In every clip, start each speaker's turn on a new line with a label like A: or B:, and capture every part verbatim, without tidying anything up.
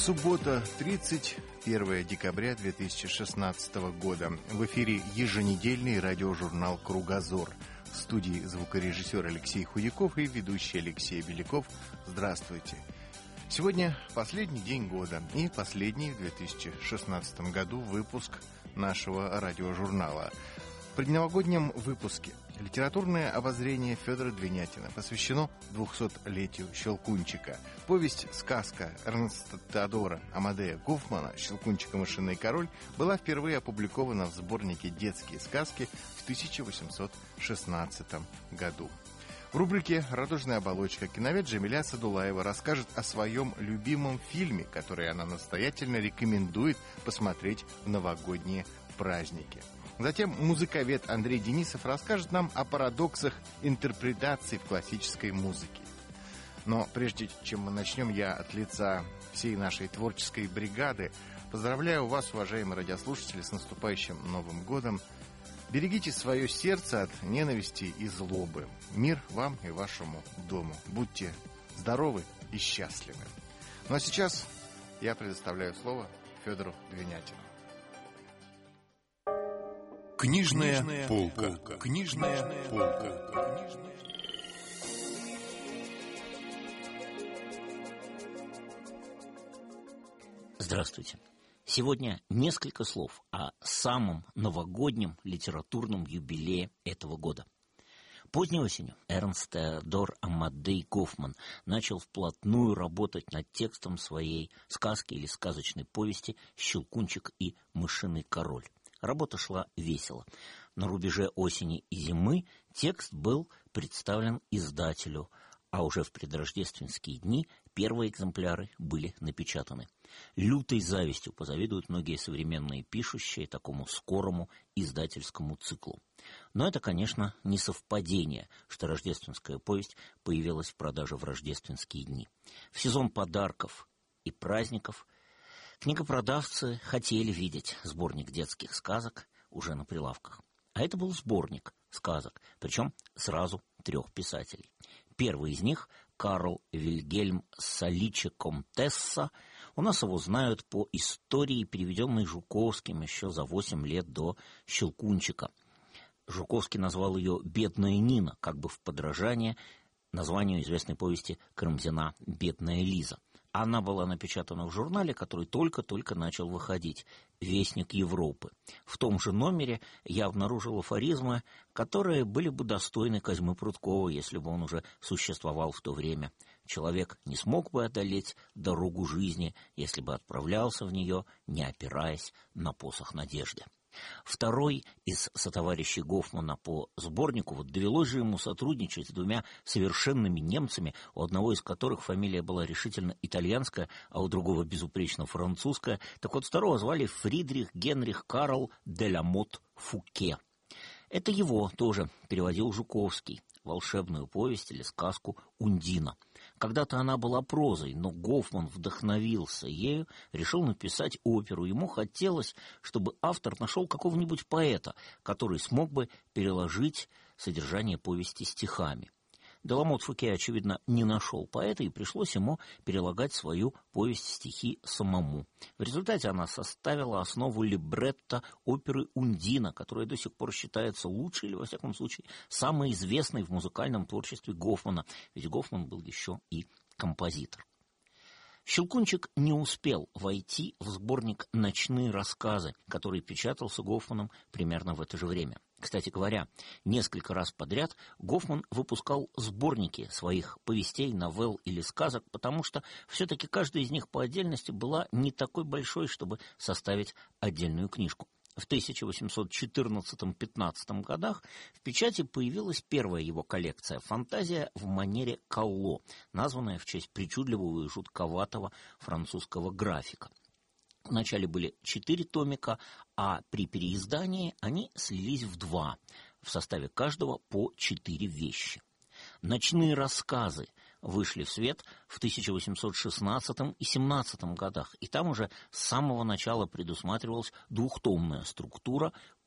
A: Суббота, тридцать первое декабря две тысячи шестнадцатого года. В эфире еженедельный радиожурнал «Кругозор». В студии звукорежиссер Алексей Худяков и ведущий Алексей Беляков. Здравствуйте. Сегодня последний день года и последний в две тысячи шестнадцатом году выпуск нашего радиожурнала. В предновогоднем выпуске литературное обозрение Федора Двинятина посвящено двухсотлетию «Щелкунчика». Повесть-сказка Эрнста Теодора Амадея Гофмана «Щелкунчик и мышиный король» была впервые опубликована в сборнике «Детские сказки» в тысяча восемьсот шестнадцатом году. В рубрике «Радужная оболочка» киновед Джамиля Садулаева расскажет о своем любимом фильме, который она настоятельно рекомендует посмотреть в новогодние праздники. Затем музыковед Андрей Денисов расскажет нам о парадоксах интерпретации в классической музыке. Но прежде чем мы начнем, я от лица всей нашей творческой бригады поздравляю вас, уважаемые радиослушатели, с наступающим Новым годом. Берегите свое сердце от ненависти и злобы. Мир вам и вашему дому. Будьте здоровы и счастливы. Ну а сейчас я предоставляю слово Федору Двинятину.
B: Книжная, Книжная полка. полка. Книжная полка.
C: Здравствуйте. Сегодня несколько слов о самом новогоднем литературном юбилее этого года. Поздней осенью Эрнст Теодор Амадей Гофман начал вплотную работать над текстом своей сказки или сказочной повести «Щелкунчик и мышиный король». Работа шла весело. На рубеже осени и зимы текст был представлен издателю, а уже в предрождественские дни первые экземпляры были напечатаны. Лютой завистью позавидуют многие современные пишущие такому скорому издательскому циклу. Но это, конечно, не совпадение, что рождественская повесть появилась в продаже в рождественские дни. В сезон подарков и праздников книгопродавцы хотели видеть сборник детских сказок уже на прилавках. А это был сборник сказок, причем сразу трех писателей. Первый из них — Карл Вильгельм Соличе Комтесса. У нас его знают по истории, переведенной Жуковским еще за восемь лет до «Щелкунчика». Жуковский назвал ее «Бедная Нина», как бы в подражание названию известной повести Карамзина «Бедная Лиза». Она была напечатана в журнале, который только-только начал выходить, «Вестник Европы». В том же номере я обнаружил афоризмы, которые были бы достойны Козьмы Прудкова, если бы он уже существовал в то время. Человек не смог бы одолеть дорогу жизни, если бы отправлялся в нее, не опираясь на посох надежды. Второй из сотоварищей Гофмана по сборнику, вот довелось же ему сотрудничать с двумя совершенными немцами, у одного из которых фамилия была решительно итальянская, а у другого безупречно французская. Так вот, второго звали Фридрих Генрих Карл де ла Мот Фуке. Это его тоже переводил Жуковский, волшебную повесть или сказку «Ундина». Когда-то она была прозой, но Гофман вдохновился ею, решил написать оперу. Ему хотелось, чтобы автор нашел какого-нибудь поэта, который смог бы переложить содержание повести стихами. де ла Мот Фуке, очевидно, не нашел поэта, и пришлось ему перелагать свою повесть-стихи самому. В результате она составила основу либретто оперы «Ундина», которая до сих пор считается лучшей, или, во всяком случае, самой известной в музыкальном творчестве Гофмана, ведь Гофман был еще и композитор. «Щелкунчик» не успел войти в сборник «Ночные рассказы», который печатался Гофманом примерно в это же время. Кстати говоря, несколько раз подряд Гофман выпускал сборники своих повестей, новелл или сказок, потому что все-таки каждая из них по отдельности была не такой большой, чтобы составить отдельную книжку. В тысяча восемьсот четырнадцатом-пятнадцатом годах в печати появилась первая его коллекция «Фантазия в манере Калло», названная в честь причудливого и жутковатого французского графика. Вначале были четыре томика, а при переиздании они слились в два, в составе каждого по четыре вещи. «Ночные рассказы» вышли в свет в тысяча восемьсот шестнадцатом и семнадцатом годах, и там уже с самого начала предусматривалась двухтомная структура по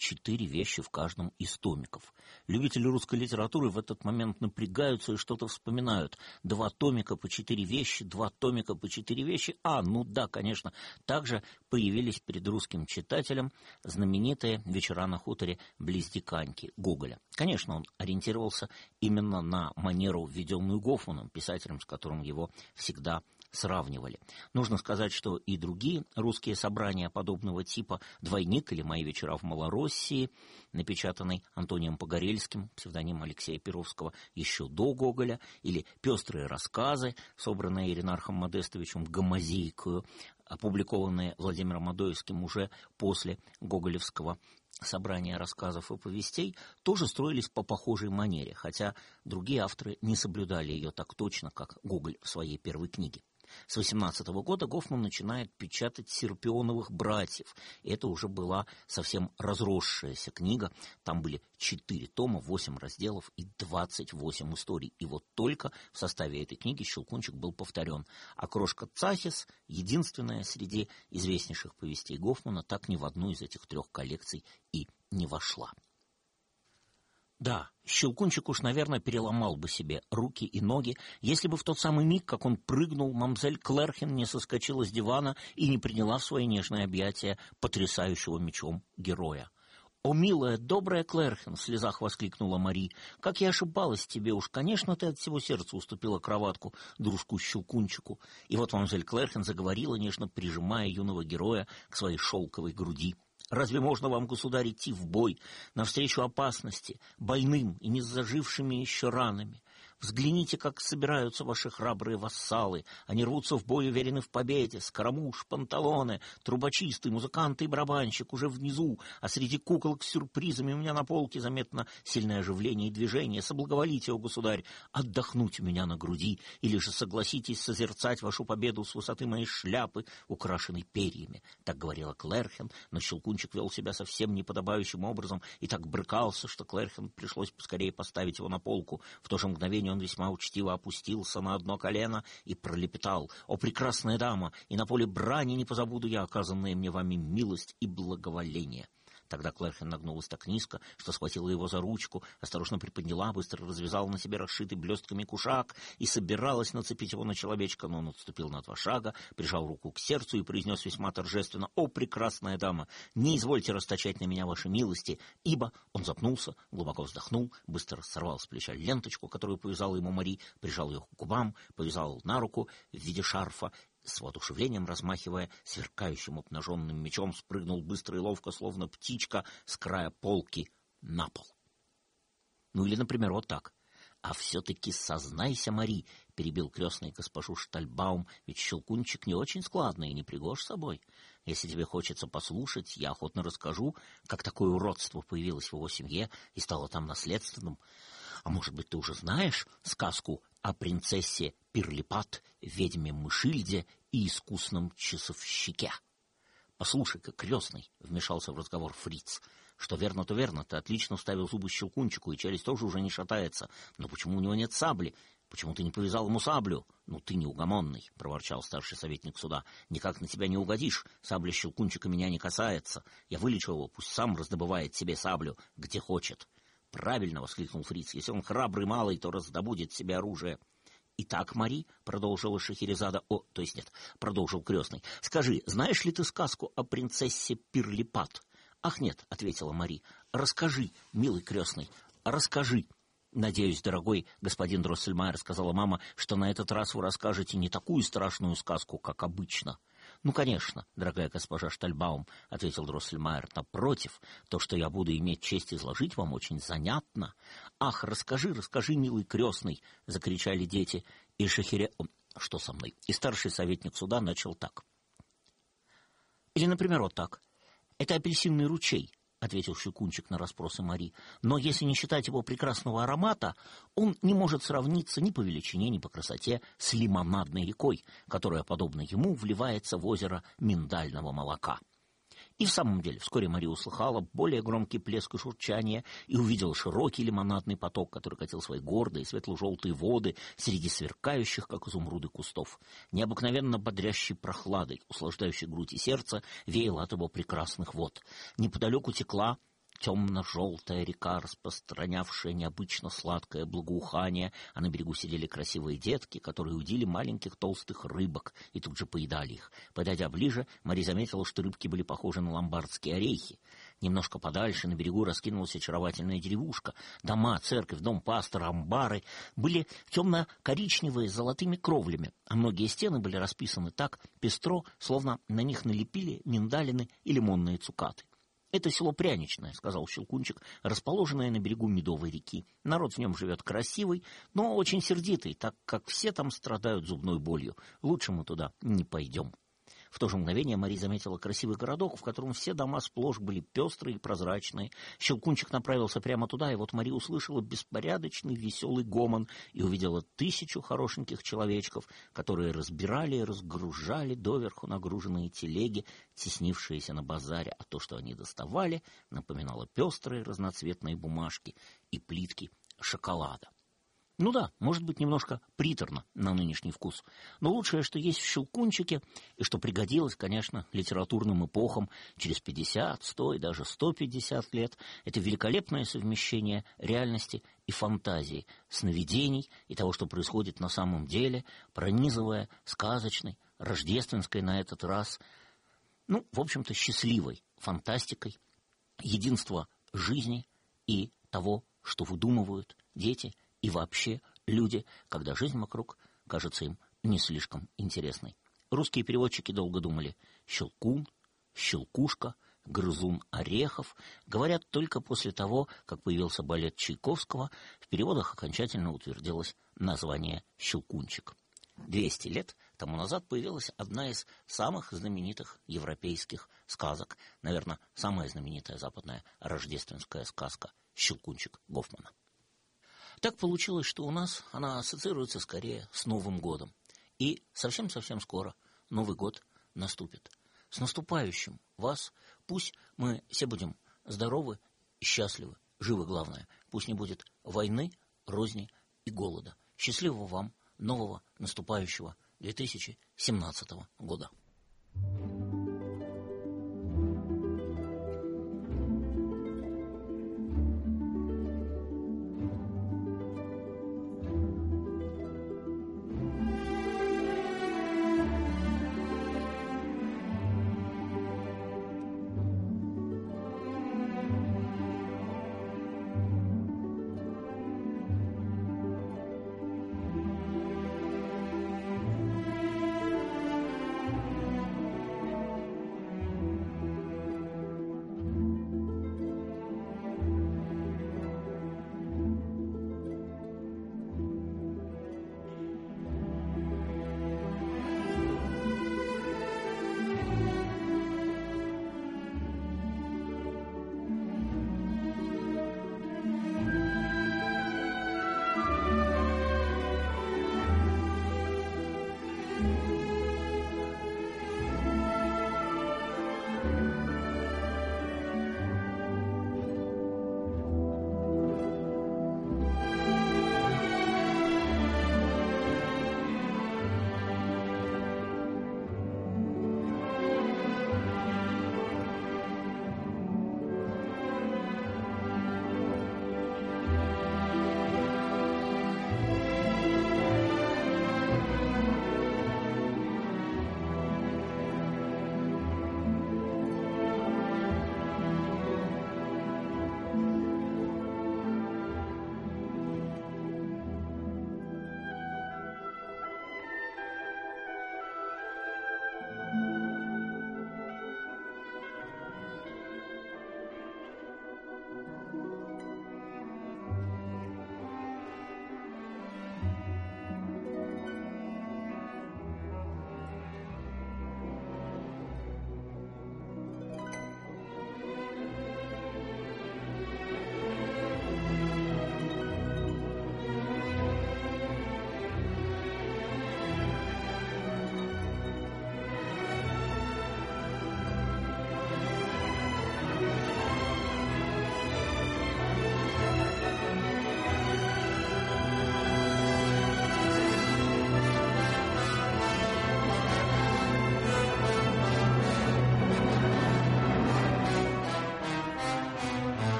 C: четыре вещи в каждом из томиков. Любители русской литературы в этот момент напрягаются и что-то вспоминают. Два томика по четыре вещи, два томика по четыре вещи. А, ну да, конечно. Также появились перед русским читателем знаменитые «Вечера на хуторе близ Диканьки» Гоголя. Конечно, он ориентировался именно на манеру, введенную Гофманом, писателем, с которым его всегда сравнивали. Нужно сказать, что и другие русские собрания подобного типа «Двойник» или «Мои вечера в Малороссии», напечатанный Антонием Погорельским, псевдоним Алексея Перовского, еще до Гоголя, или «Пестрые рассказы», собранные Иринархом Модестовичем гомозейкою, опубликованные Владимиром Адоевским уже после гоголевского собрания рассказов и повестей, тоже строились по похожей манере, хотя другие авторы не соблюдали ее так точно, как Гоголь в своей первой книге. С восемнадцатого года Гофман начинает печатать «Серпионовых братьев». Это уже была совсем разросшаяся книга. Там были четыре тома, восемь разделов и двадцать восемь историй. И вот только в составе этой книги «Щелкунчик» был повторен. А «Крошка Цахис», единственная среди известнейших повестей Гофмана, так ни в одну из этих трех коллекций и не вошла. Да, Щелкунчик уж, наверное, переломал бы себе руки и ноги, если бы в тот самый миг, как он прыгнул, мамзель Клэрхен не соскочила с дивана и не приняла в свои нежные объятия потрясающего мечом героя. «О, милая, добрая Клэрхен!» — в слезах воскликнула Мари. «Как я ошибалась тебе! Уж, конечно, ты от всего сердца уступила кроватку дружку Щелкунчику». И вот мамзель Клэрхен заговорила, нежно прижимая юного героя к своей шелковой груди. «Разве можно вам, государь, идти в бой, навстречу опасности, больным и не зажившими еще ранами? Взгляните, как собираются ваши храбрые вассалы. Они рвутся в бой, уверены в победе. Скоромуш, панталоне, трубочисты, музыканты и барабанщик уже внизу, а среди куколок с сюрпризами у меня на полке заметно сильное оживление и движение. Соблаговолите, о государь, отдохнуть у меня на груди, или же согласитесь созерцать вашу победу с высоты моей шляпы, украшенной перьями». Так говорила Клэрхен, но Щелкунчик вел себя совсем неподобающим образом и так брыкался, что Клэрхен пришлось поскорее поставить его на полку. В то же мгновение он весьма учтиво опустился на одно колено и пролепетал: «О, прекрасная дама, и на поле брани не позабуду я оказанные мне вами милость и благоволение». Тогда Клэрхен нагнулась так низко, что схватила его за ручку, осторожно приподняла, быстро развязала на себе расшитый блестками кушак и собиралась нацепить его на человечка, но он отступил на два шага, прижал руку к сердцу и произнес весьма торжественно: «О, прекрасная дама, не извольте расточать на меня ваши милости, ибо...» Он запнулся, глубоко вздохнул, быстро сорвал с плеча ленточку, которую повязала ему Мари, прижал ее к губам, повязал на руку в виде шарфа, с воодушевлением размахивая сверкающим обнаженным мечом, спрыгнул быстро и ловко, словно птичка, с края полки на пол. Ну или, например, вот так: «А все-таки сознайся, Мари», — перебил крестный госпожу Штальбаум, «ведь Щелкунчик не очень складный и не пригож собой. Если тебе хочется послушать, я охотно расскажу, как такое уродство появилось в его семье и стало там наследственным. А может быть, ты уже знаешь сказку о принцессе Пирлипат, ведьме Мышильде и искусном часовщике?» «Послушай-ка, крестный», — вмешался в разговор Фриц, «что верно, то верно, ты отлично вставил зубы Щелкунчику, и челюсть тоже уже не шатается. Но почему у него нет сабли? Почему ты не повязал ему саблю?» «Ну ты неугомонный», — проворчал старший советник суда, «никак на тебя не угодишь. Сабля Щелкунчика меня не касается. Я вылечу его, пусть сам раздобывает себе саблю, где хочет». «Правильно», — воскликнул Фриц, «если он храбрый малый, то раздобудет себе оружие». «Итак, Мари», — продолжила Шахерезада, о, то есть нет, продолжил крестный, «скажи, знаешь ли ты сказку о принцессе Пирлипат?» «Ах, нет», — ответила Мари, «расскажи, милый крестный, расскажи». «Надеюсь, дорогой господин Дроссельмайер», — сказала мама, «что на этот раз вы расскажете не такую страшную сказку, как обычно». «Ну, конечно, дорогая госпожа Штальбаум», — ответил Дроссельмайер, «напротив, то, что я буду иметь честь изложить вам, очень занятно». «Ах, расскажи, расскажи, милый крестный», — закричали дети, и Шахере... Что со мной? И старший советник суда начал так. Или, например, вот так. «Это апельсинный ручей», — ответил Щелкунчик на расспросы Мари, «но если не считать его прекрасного аромата, он не может сравниться ни по величине, ни по красоте с лимонадной рекой, которая, подобно ему, вливается в озеро миндального молока». И в самом деле вскоре Мари услыхала более громкий плеск и шурчание и увидела широкий лимонадный поток, который катил свои гордые светло-желтые воды среди сверкающих, как изумруды, кустов. Необыкновенно бодрящей прохладой, услаждающей грудь и сердце, веяло от его прекрасных вод. Неподалеку текла темно-желтая река, распространявшая необычно сладкое благоухание, а на берегу сидели красивые детки, которые удили маленьких толстых рыбок и тут же поедали их. Подойдя ближе, Мари заметила, что рыбки были похожи на ломбардские орехи. Немножко подальше на берегу раскинулась очаровательная деревушка. Дома, церковь, дом пастора, амбары были темно-коричневые с золотыми кровлями, а многие стены были расписаны так пестро, словно на них налепили миндалины и лимонные цукаты. «Это село Пряничное», — сказал Щелкунчик, расположенное на берегу Медовой реки. «Народ в нем живет красивый, но очень сердитый, так как все там страдают зубной болью. Лучше мы туда не пойдем». В то же мгновение Мари заметила красивый городок, в котором все дома сплошь были пестрые и прозрачные. Щелкунчик направился прямо туда, и вот Мари услышала беспорядочный веселый гомон и увидела тысячу хорошеньких человечков, которые разбирали и разгружали доверху нагруженные телеги, теснившиеся на базаре, а то, что они доставали, напоминало пестрые разноцветные бумажки и плитки шоколада. Ну да, может быть, немножко приторно на нынешний вкус, но лучшее, что есть в Щелкунчике, и что пригодилось, конечно, литературным эпохам через пятьдесят, сто и даже сто пятьдесят лет, это великолепное совмещение реальности и фантазии, сновидений и того, что происходит на самом деле, пронизывая сказочной, рождественской на этот раз, ну, в общем-то, счастливой фантастикой, единства жизни и того, что выдумывают дети и вообще люди, когда жизнь вокруг кажется им не слишком интересной. Русские переводчики долго думали: щелкун, щелкушка, грызун орехов. Говорят, только после того, как появился балет Чайковского, в переводах окончательно утвердилось название «Щелкунчик». Двести лет тому назад появилась одна из самых знаменитых европейских сказок, наверное, самая знаменитая западная рождественская сказка «Щелкунчик» Гофмана. Так получилось, что у нас она ассоциируется скорее с Новым годом. И совсем-совсем скоро Новый год наступит. С наступающим вас! Пусть мы все будем здоровы и счастливы, живы, главное. Пусть не будет войны, розни и голода. Счастливого вам нового наступающего две тысячи семнадцатого года!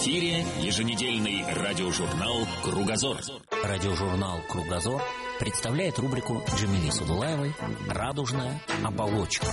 D: эфире еженедельный радиожурнал «Кругозор».
C: Радиожурнал «Кругозор» представляет рубрику Джамили Садулаевой «Радужная оболочка».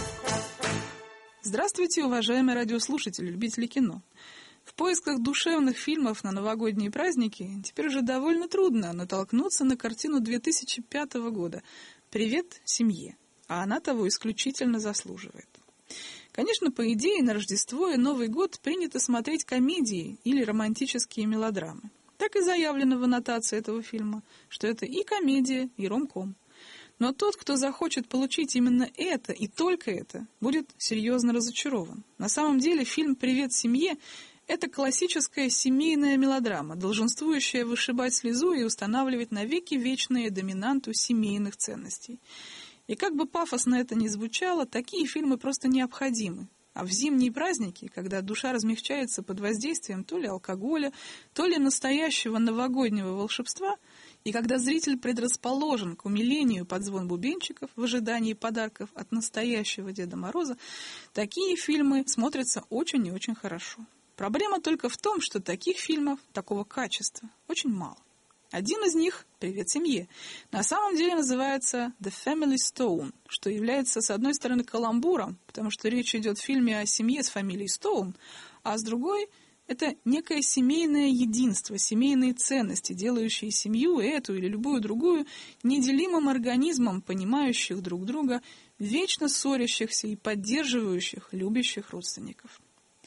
E: Здравствуйте, уважаемые радиослушатели, любители кино. В поисках душевных фильмов на новогодние праздники теперь уже довольно трудно натолкнуться на картину две тысячи пятого года «Привет семье», а она того исключительно заслуживает. Конечно, по идее, на Рождество и Новый год принято смотреть комедии или романтические мелодрамы. Так и заявлено в аннотации этого фильма, что это и комедия, и ромком. Но тот, кто захочет получить именно это и только это, будет серьезно разочарован. На самом деле фильм «Привет семье» — это классическая семейная мелодрама, долженствующая вышибать слезу и устанавливать навеки вечные доминанту семейных ценностей. И как бы пафосно это ни звучало, такие фильмы просто необходимы. А в зимние праздники, когда душа размягчается под воздействием то ли алкоголя, то ли настоящего новогоднего волшебства, и когда зритель предрасположен к умилению под звон бубенчиков в ожидании подарков от настоящего Деда Мороза, такие фильмы смотрятся очень и очень хорошо. Проблема только в том, что таких фильмов такого качества очень мало. Один из них «Привет семье» на самом деле называется «The Family Stone», что является, с одной стороны, каламбуром, потому что речь идет в фильме о семье с фамилией Стоун, а с другой — это некое семейное единство, семейные ценности, делающие семью, эту или любую другую, неделимым организмом, понимающих друг друга, вечно ссорящихся и поддерживающих любящих родственников.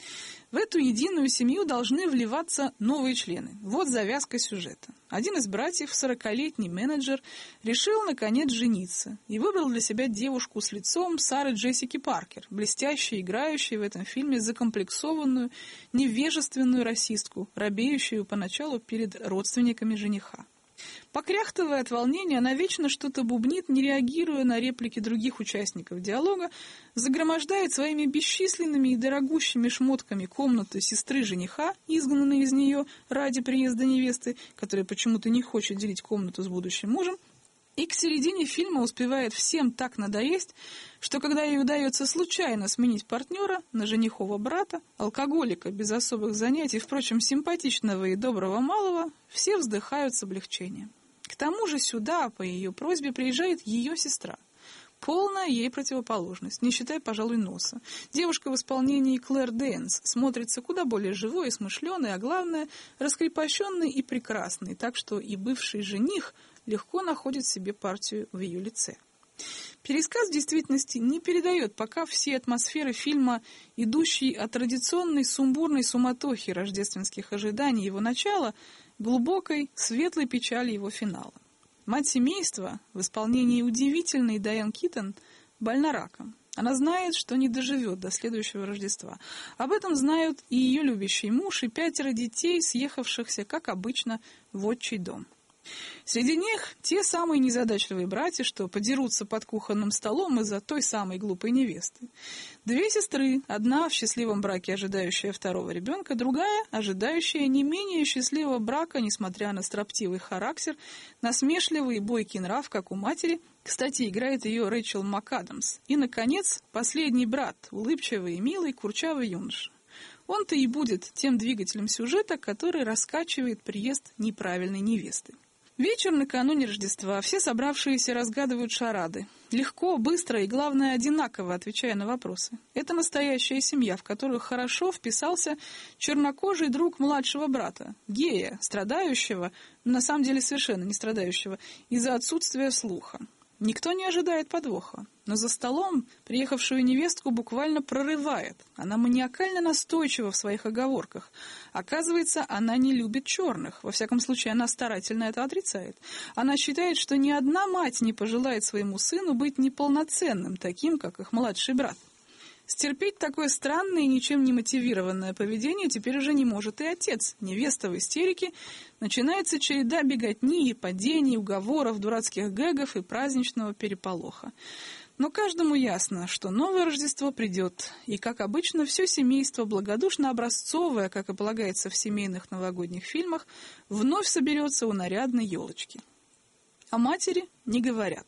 E: В эту единую семью должны вливаться новые члены. Вот завязка сюжета. Один из братьев, сорокалетний менеджер, решил, наконец, жениться и выбрал для себя девушку с лицом Сары Джессики Паркер, блестяще играющей в этом фильме закомплексованную, невежественную расистку, робеющую поначалу перед родственниками жениха. Покряхтывая от волнения, она вечно что-то бубнит, не реагируя на реплики других участников диалога, загромождает своими бесчисленными и дорогущими шмотками комнату сестры жениха, изгнанной из нее ради приезда невесты, которая почему-то не хочет делить комнату с будущим мужем, и к середине фильма успевает всем так надоесть, что когда ей удается случайно сменить партнера на женихова брата, алкоголика без особых занятий, впрочем, симпатичного и доброго малого, все вздыхают с облегчением. К тому же сюда, по ее просьбе, приезжает ее сестра. Полная ей противоположность, не считая, пожалуй, носа. Девушка в исполнении Клэр Дэйнс смотрится куда более живой и смышленой, а главное, раскрепощенной и прекрасной, так что и бывший жених легко находит себе партию в ее лице. Пересказ в действительности не передает пока все атмосферы фильма, идущей от традиционной сумбурной суматохи рождественских ожиданий его начала, глубокой, светлой печали его финала. Мать семейства в исполнении удивительной Дайан Китон больна раком. Она знает, что не доживет до следующего Рождества. Об этом знают и ее любящий муж, и пятеро детей, съехавшихся, как обычно, в отчий дом. Среди них те самые незадачливые братья, что подерутся под кухонным столом из-за той самой глупой невесты. Две сестры, одна в счастливом браке, ожидающая второго ребенка, другая, ожидающая не менее счастливого брака, несмотря на строптивый характер, насмешливый и бойкий нрав, как у матери. Кстати, играет ее Рэйчел МакАдамс. И, наконец, последний брат, улыбчивый и милый, курчавый юноша. Он-то и будет тем двигателем сюжета, который раскачивает приезд неправильной невесты. Вечер накануне Рождества. Все собравшиеся разгадывают шарады. Легко, быстро и, главное, одинаково отвечая на вопросы. Это настоящая семья, в которую хорошо вписался чернокожий друг младшего брата, гея, страдающего, на самом деле совершенно не страдающего, из-за отсутствия слуха. Никто не ожидает подвоха, но за столом приехавшую невестку буквально прорывает. Она маниакально настойчива в своих оговорках. Оказывается, она не любит черных. Во всяком случае, она старательно это отрицает. Она считает, что ни одна мать не пожелает своему сыну быть неполноценным, таким, как их младший брат. Стерпеть такое странное и ничем не мотивированное поведение теперь уже не может и отец. Невеста в истерике. Начинается череда беготни и падений, уговоров, дурацких гэгов и праздничного переполоха. Но каждому ясно, что новое Рождество придет, и, как обычно, все семейство, благодушно образцовое, как и полагается в семейных новогодних фильмах, вновь соберется у нарядной елочки. О матери не говорят.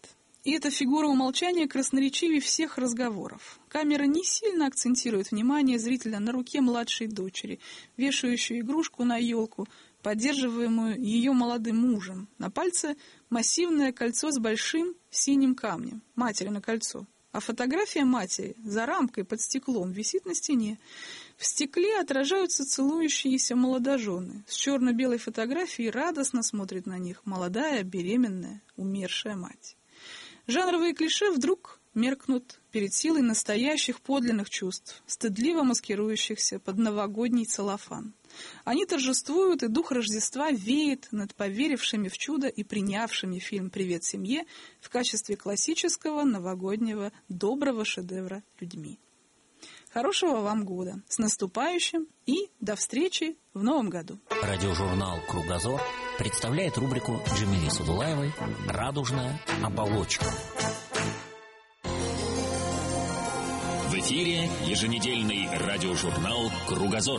E: И эта фигура умолчания красноречивее всех разговоров. Камера не сильно акцентирует внимание зрителя на руке младшей дочери, вешающую игрушку на елку, поддерживаемую ее молодым мужем. На пальце массивное кольцо с большим синим камнем, матери на кольцо. А фотография матери за рамкой под стеклом висит на стене. В стекле отражаются целующиеся молодожены. С черно-белой фотографией радостно смотрит на них молодая, беременная, умершая мать. Жанровые клише вдруг меркнут перед силой настоящих подлинных чувств, стыдливо маскирующихся под новогодний целлофан. Они торжествуют, и дух Рождества веет над поверившими в чудо и принявшими фильм «Привет семье» в качестве классического новогоднего доброго шедевра людьми. Хорошего вам года! С наступающим и до встречи в новом году!
C: Радиожурнал «Кругозор» представляет рубрику Джамили Садулаевой «Радужная оболочка».
D: В эфире еженедельный радиожурнал «Кругозор».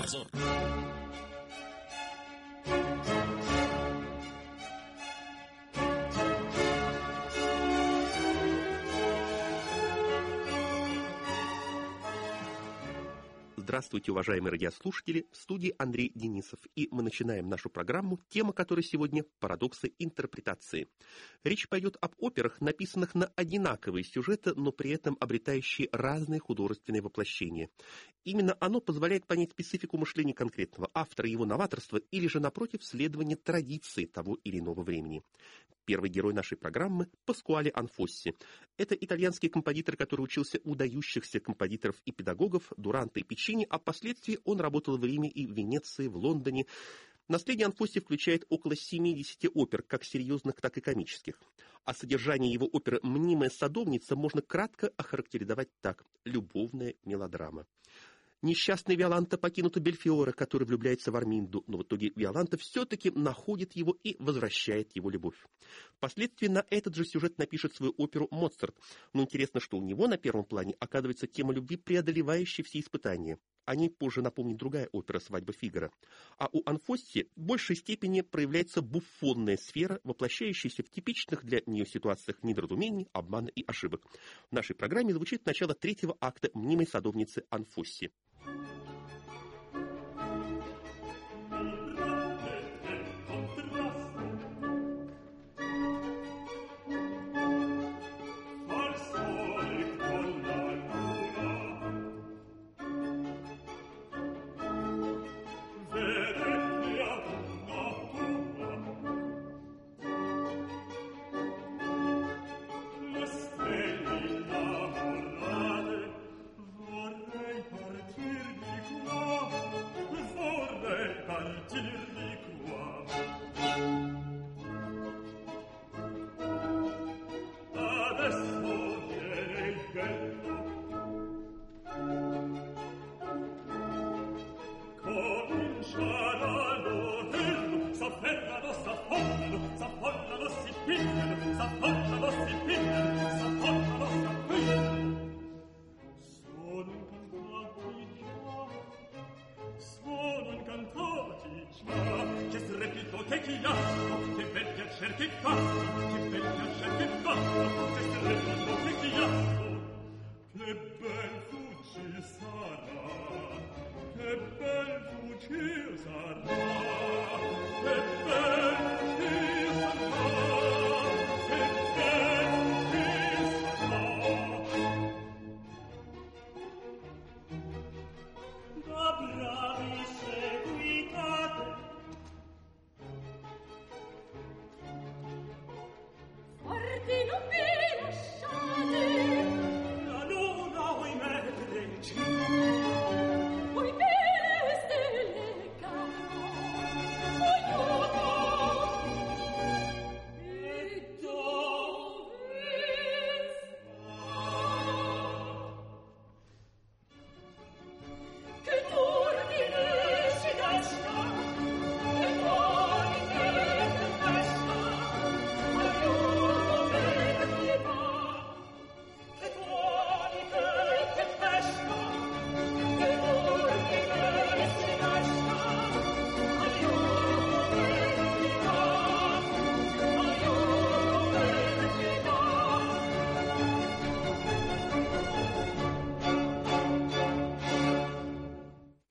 F: Здравствуйте, уважаемые радиослушатели, в студии Андрей Денисов, и мы начинаем нашу программу, тема которой сегодня – парадоксы интерпретации. Речь пойдет об операх, написанных на одинаковые сюжеты, но при этом обретающие разные художественные воплощения. Именно оно позволяет понять специфику мышления конкретного автора, его новаторство или же, напротив, следование традиции того или иного времени. Первый герой нашей программы – Паскуале Анфосси. Это итальянский композитор, который учился у выдающихся композиторов и педагогов Дуранта и Пиччини, а впоследствии он работал в Риме и в Венеции, в Лондоне. Наследие Анфосси включает около семидесяти опер, как серьезных, так и комических. А содержание его оперы «Мнимая садовница» можно кратко охарактеризовать так – любовная мелодрама. Несчастный Виоланта покинута Бельфиора, который влюбляется в Арминду, но в итоге Виоланта все-таки находит его и возвращает его любовь. Впоследствии на этот же сюжет напишет свою оперу Моцарт, но интересно, что у него на первом плане оказывается тема любви, преодолевающая все испытания. О ней позже напомнит другая опера «Свадьба Фигаро». А у Анфосси в большей степени проявляется буффонная сфера, воплощающаяся в типичных для нее ситуациях недоразумений, обмана и ошибок. В нашей программе звучит начало третьего акта «Мнимой садовницы» Анфосси.
G: Vorrei partir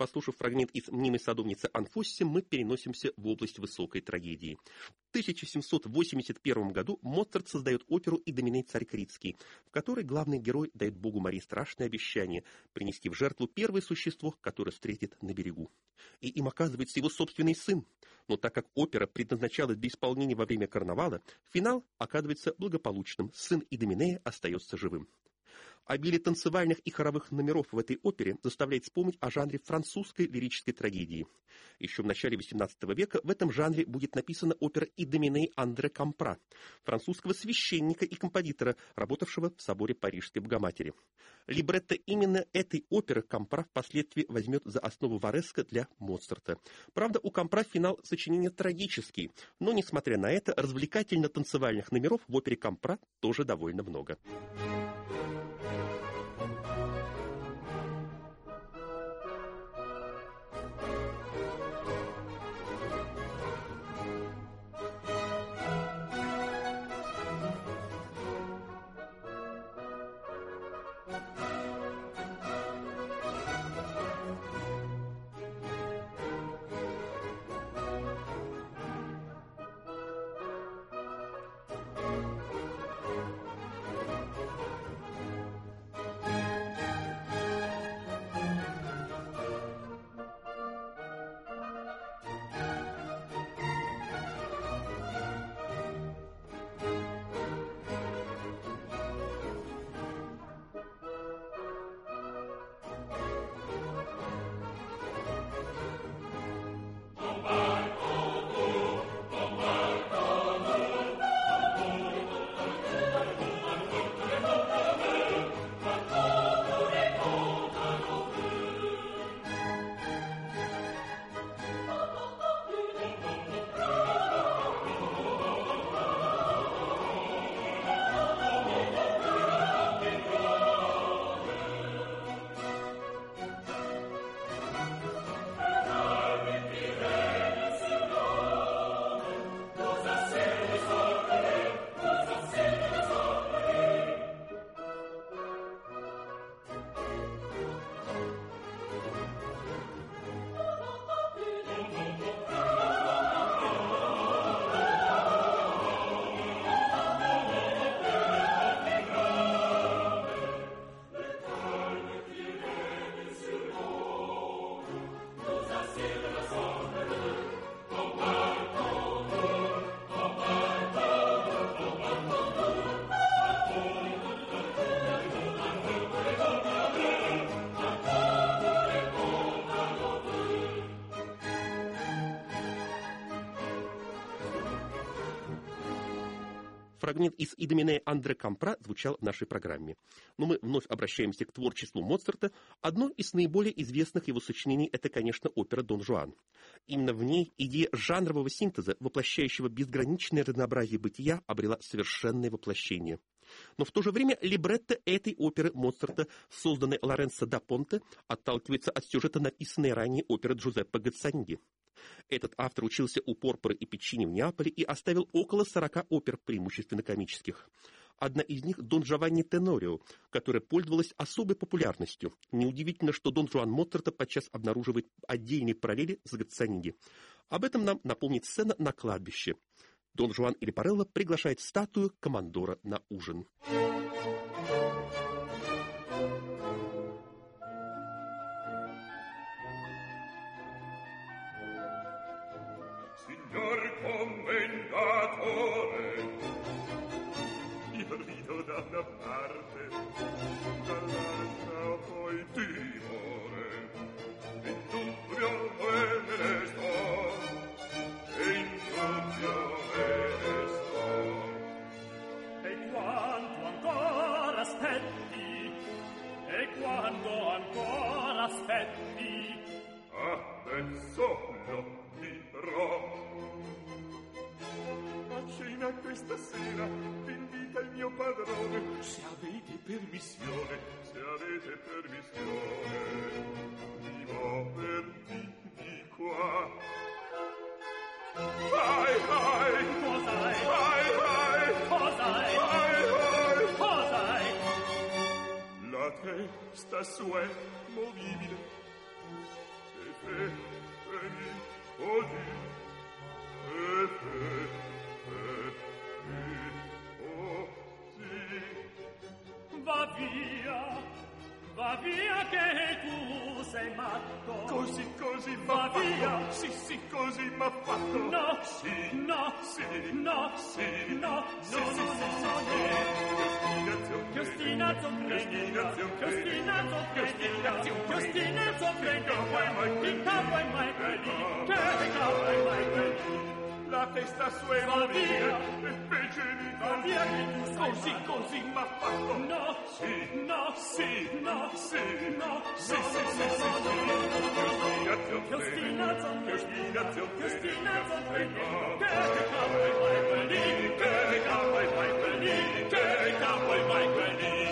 F: Послушав фрагмент из «Мнимой садовницы Анфоссия», мы переносимся в область высокой трагедии. В тысяча семьсот восемьдесят первом году Моцарт создает оперу «Идоминей царь Критский», в которой главный герой дает богу Марии страшное обещание принести в жертву первое существо, которое встретит на берегу. И им оказывается его собственный сын. Но так как опера предназначалась для исполнения во время карнавала, финал оказывается благополучным. Сын Идоминея остается живым. Обилие танцевальных и хоровых номеров в этой опере заставляет вспомнить о жанре французской лирической трагедии. Еще в начале восемнадцатого века в этом жанре будет написана опера «Идоминей» Андре Кампра, французского священника и композитора, работавшего в соборе Парижской Богоматери. Либретто именно этой оперы Кампра впоследствии возьмет за основу Вареска для Моцарта. Правда, у Кампра финал сочинения трагический, но, несмотря на это, развлекательно-танцевальных номеров в опере Кампра тоже довольно много. Фрагмент из «Идоминея» Андре Кампра звучал в нашей программе. Но мы вновь обращаемся к творчеству Моцарта. Одно из наиболее известных его сочинений – это, конечно, опера «Дон Жуан». Именно в ней идея жанрового синтеза, воплощающего безграничное разнообразие бытия, обрела совершенное воплощение. Но в то же время либретто этой оперы Моцарта, созданной Лоренцо да Понте, отталкивается от сюжета написанной ранее оперы Джузеппе Гаццанги. Этот автор учился у Порпора и Пиччини в Неаполе и оставил около сорока опер, преимущественно комических. Одна из них — Дон Джованни Тенорио, которая пользовалась особой популярностью. Неудивительно, что Дон Жуан Моцарта подчас обнаруживает отдельные параллели с Гаццанги. Об этом нам напомнит сцена на кладбище. Дон Жуан и Лепарелло приглашает статую командора на ужин.
G: Signor commendatore, io rido da una parte, dall'altra poi timore, in dubbio me ne sto, in dubbio me ne sto. E quanto ancora aspetti, e quanto ancora aspetti, adesso lo dirò. A cena questa sera invita il mio padrone, se avete permissione, se avete permissione, di muovermi di qua. Vai, vai, cos'hai? Vai, vai, cos'hai? Vai, vai, cos'hai? La testa sua è movibile, Va via, va via che tu sei matto. Così, così va via. Sì, sì, così m'ha fatto. No, sì, no, sì, no, sì, no, sì, no, sì, no, sì, no, sì, no. Che ostinazione prega, che ostinazione prega, che ostinazione prega, che capo è mai quelli, che capo è mai quelli. La testa sua va via, e fece di va via che tu sei così, matto. Così m'ha fatto. No, sì, no, sì, no, sì, no, sì, sì, sì, sì, sì. Che ostinazione, che ostinazione, che ostinazione prega, che capo è mai quelli, che capo è mai quelli, che capo è mai quelli.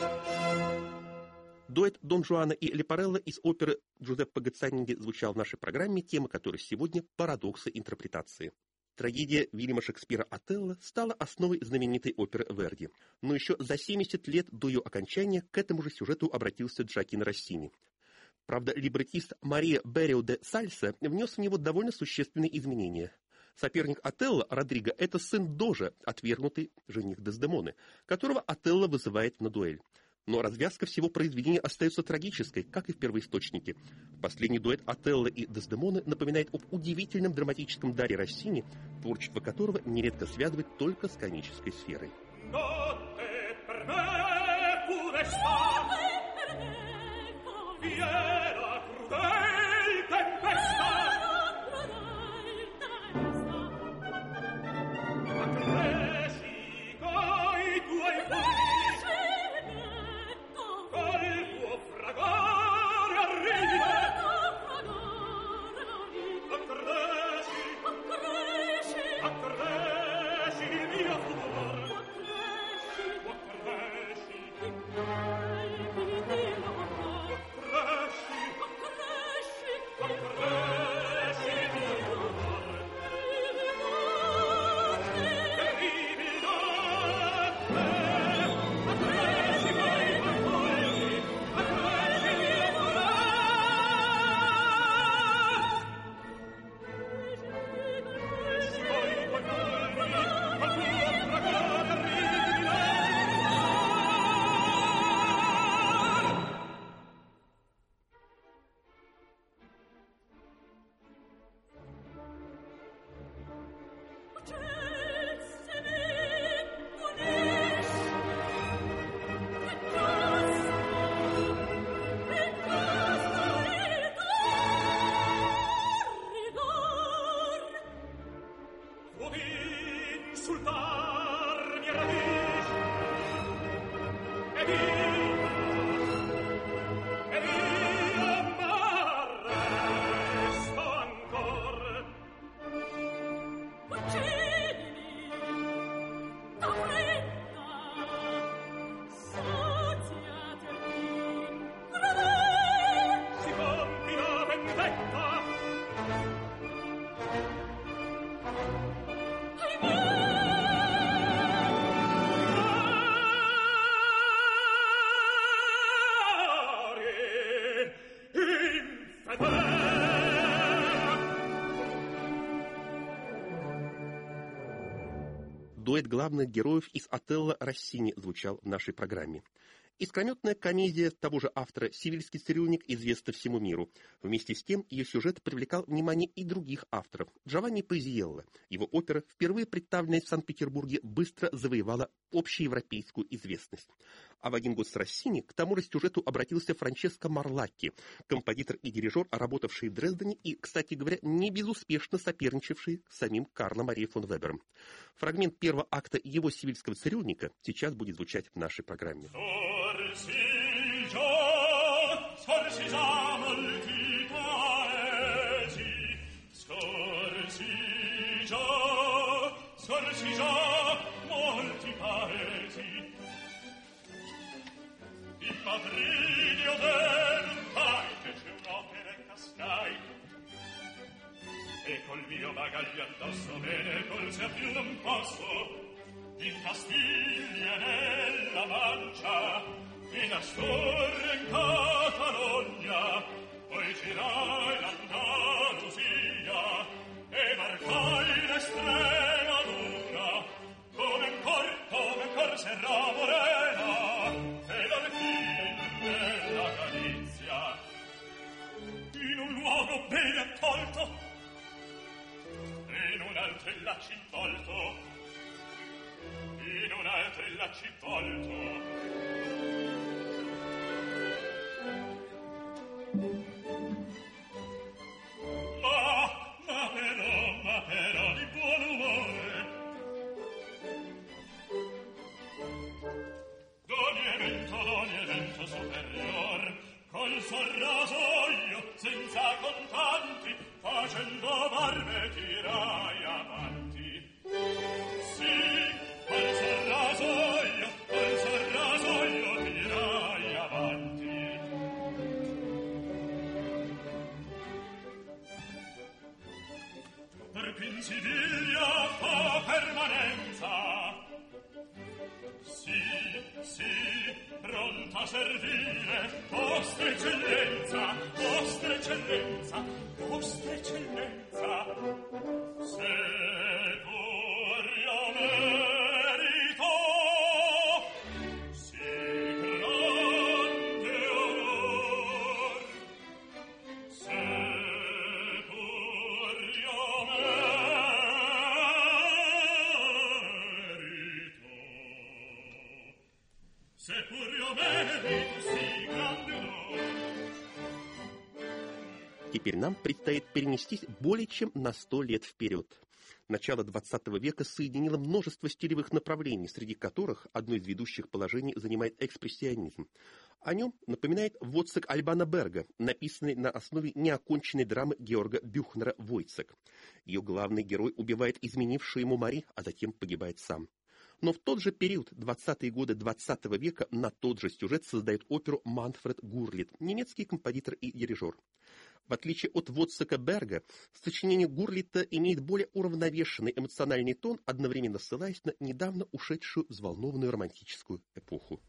F: Дуэт Дон Жуана и Лепарелло из оперы Джузеппе Гаццанинги звучал в нашей программе, тема которой сегодня «Парадоксы интерпретации». Трагедия Вильяма Шекспира «Отелло» стала основой знаменитой оперы Верди. Но еще за семьдесят лет до ее окончания к этому же сюжету обратился Джоаккино Россини. Правда, либреттист Мария Беррио де Сальса внес в него довольно существенные изменения. Соперник Отелло, Родриго, это сын Дожа, отвергнутый жених Дездемоны, которого Отелло вызывает на дуэль. Но развязка всего произведения остается трагической, как и в первоисточнике. Последний дуэт Отелло и Дездемоны напоминает об удивительном драматическом даре Россини, творчество которого нередко связывает только с комической сферой. Дуэт главных героев из «Отелло» Россини звучал в нашей программе. Искрометная комедия того же автора «Сивильский цирюльник» известна всему миру. Вместе с тем ее сюжет привлекал внимание и других авторов. Джованни Пазиелло. Его опера, впервые представленная в Санкт-Петербурге, быстро завоевала общеевропейскую известность. А в один год с Россини к тому же сюжету обратился Франческо Марлакки, композитор и дирижер, работавший в Дрездене и, кстати говоря, не безуспешно соперничавший с самим Карлом Марией фон Вебером. Фрагмент первого акта его «Сивильского цирюльника» сейчас будет звучать в нашей программе.
G: Sorsiggio, sorsiggia molti paesi, sorsiggio, sorsiggia molti paesi. Il patridio del Pai fece un'opera in Cascai, e col mio bagaglio addosso me ne colse a più non posso, in Castiglia e nella Mancia, in Astorre, in Catalogna, poi girai terra morena e dal fin della Galizia in un luogo bene accolto in un'altra la cinvolto in un'altra la cinvolto però di buon umore d'ogni evento, d'ogni evento superior col sorrasoio senza contanti facendo barbe tirai avanti sì, col sorrasoio col sorrasoio tirai avanti per Pinsidiglia fa permanenza sì, sì, pronta a servire vostra eccellenza vostra eccellenza vostra eccellenza se pur io merito sì grande onor se pur io merito se pur io merito sì grande onor.
F: Теперь нам предстоит перенестись более чем на сто лет вперед. Начало двадцатого века соединило множество стилевых направлений, среди которых одно из ведущих положений занимает экспрессионизм. О нем напоминает Войцек Альбана Берга, написанный на основе неоконченной драмы Георга Бюхнера «Войцек». Ее главный герой убивает изменившую ему Мари, а затем погибает сам. Но в тот же период, двадцатые годы двадцатого века, на тот же сюжет создает оперу Манфред Гурлит, немецкий композитор и дирижер. В отличие от Войцека Берга, сочинение Гурлита имеет более уравновешенный эмоциональный тон, одновременно ссылаясь на недавно ушедшую взволнованную романтическую эпоху.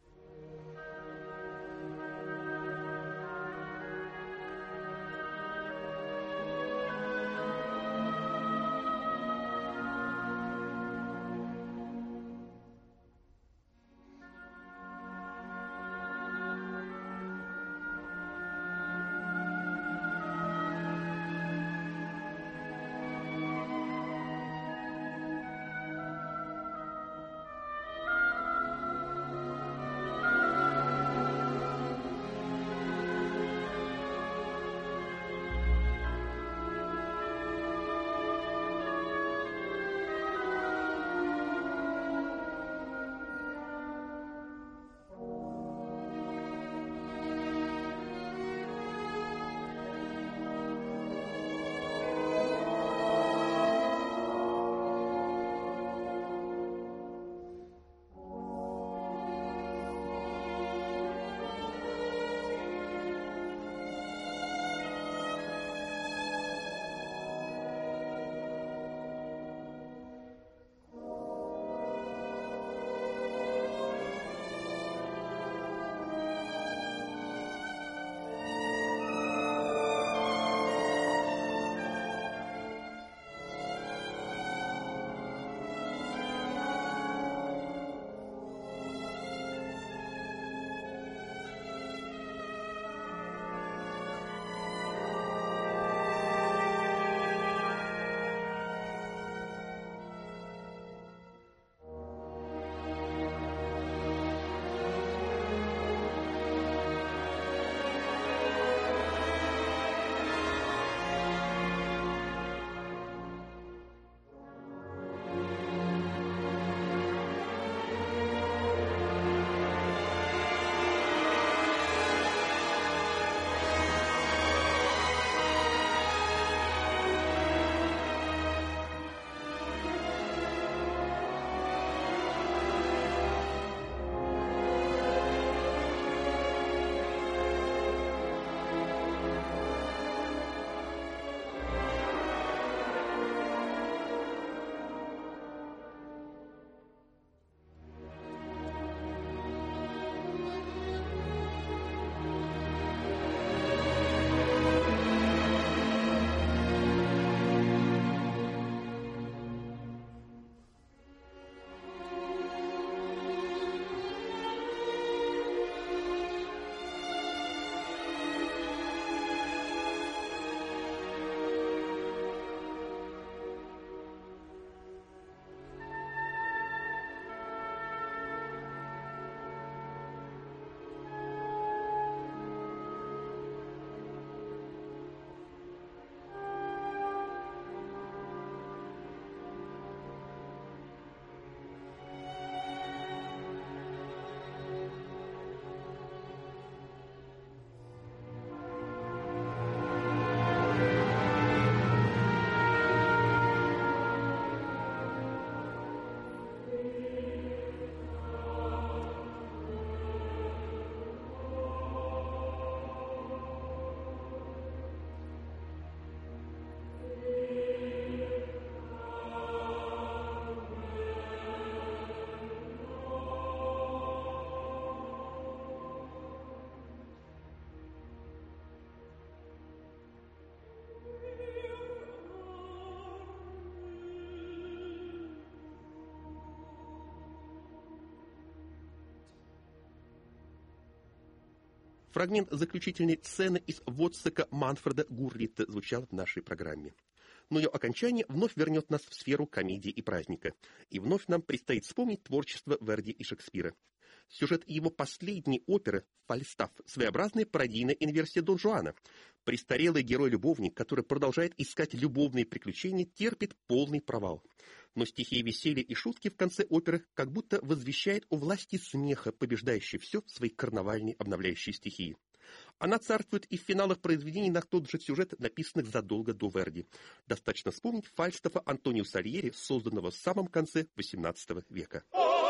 F: Фрагмент заключительной сцены из Воцека Манфреда Гурлита звучал в нашей программе. Но ее окончание вновь вернет нас в сферу комедии и праздника. И вновь нам предстоит вспомнить творчество Верди и Шекспира. Сюжет его последней оперы «Фальстаф» — своеобразная пародийная инверсия Дон Жуана. Престарелый герой-любовник, который продолжает искать любовные приключения, терпит полный провал. Но стихия веселья и шутки в конце оперы как будто возвещает о власти смеха, побеждающей все в своей карнавальной обновляющей стихии. Она царствует и в финалах произведений на тот же сюжет, написанных задолго до Верди. Достаточно вспомнить Фальстафа Антонио Сальери, созданного в самом конце восемнадцатого века.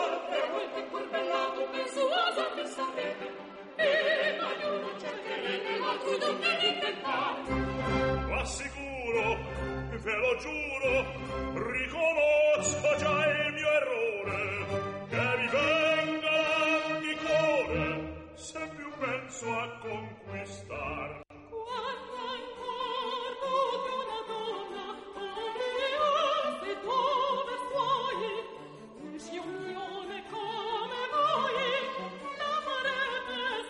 G: Assicuro, ve lo giuro, riconosco già il mio errore, che mi venga di cuore, se più penso a conquistar.
H: Quando ancor poche una donna, come e dove suoi, in sia unione come voi, la farete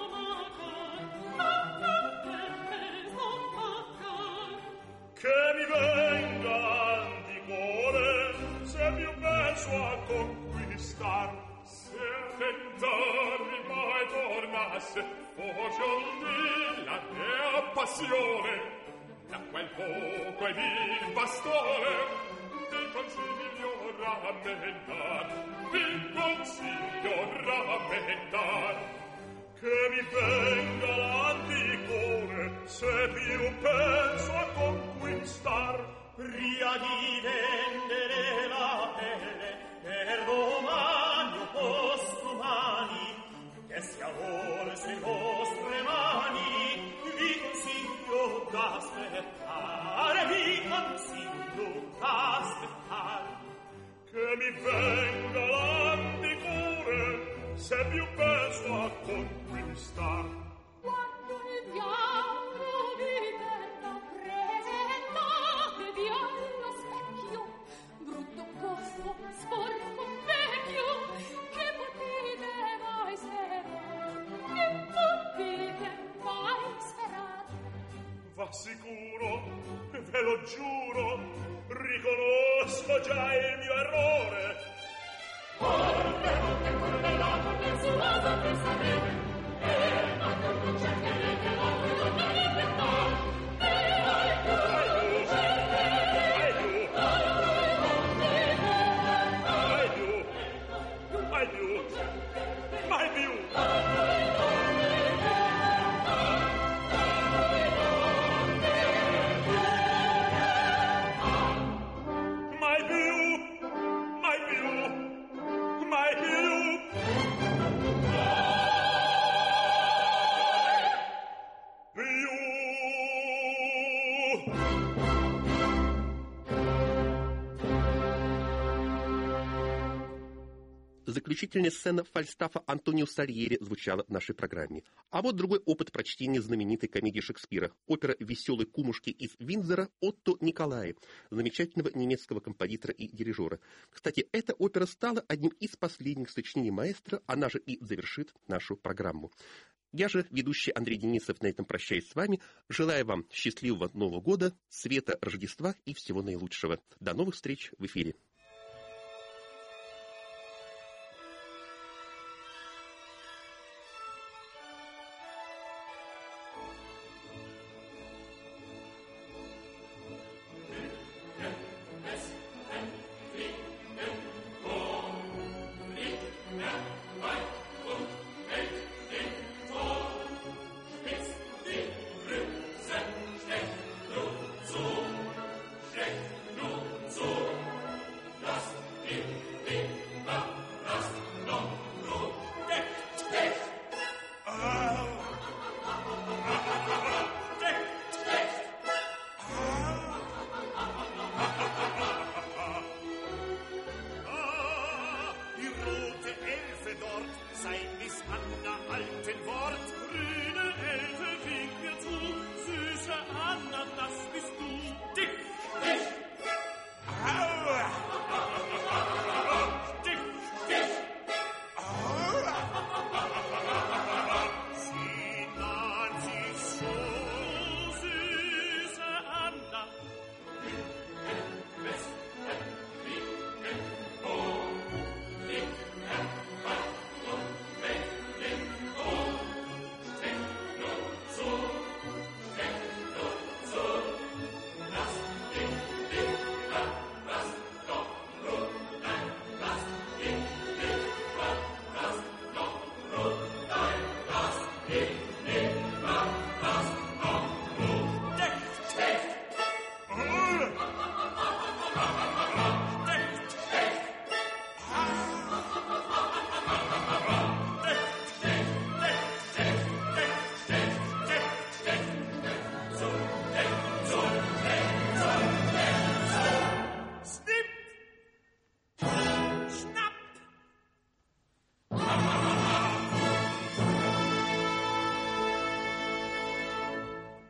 H: stomacar, farete stomacar.
G: Che mi venga di cuore, se più penso a conquistar. Se tentarmi mai tornasse, foce un dì la mia passione, da quel poco ed il bastone, vi consiglio rammentar, vi consiglio rammentar. Che mi venga l'anticore, se più penso a conquistar.
H: Pria di vendere la pelle per domani o postumani, che sia volse in vostre mani, vi consiglio d'aspettare, vi consiglio d'aspettare.
G: Che mi venga l'anticore, se più penso a conquistar.
H: Quando il diavolo vi verrà presentatevi allo specchio, brutto costo, sporco, vecchio, che potete mai sperare, che potete mai sperare.
G: Va sicuro, ve lo giuro, riconosco già il mio errore.
H: Forte, forte, corbellato, pensuoso, pensarete, e ma non cercherete la cui donna libertà. E ai più, cercherete,
G: Mai più, mai più, mai più. Mai più, mai più, mai
F: Заключительная сцена Фальстафа Антонио Сальери звучала в нашей программе. А вот другой опыт прочтения знаменитой комедии Шекспира. Опера «Веселые кумушки» из Виндзора Отто Николаи, замечательного немецкого композитора и дирижера. Кстати, эта опера стала одним из последних сочинений маэстро, она же и завершит нашу программу. Я же, ведущий Андрей Денисов, на этом прощаюсь с вами. Желаю вам счастливого Нового года, света Рождества и всего наилучшего. До новых встреч в эфире.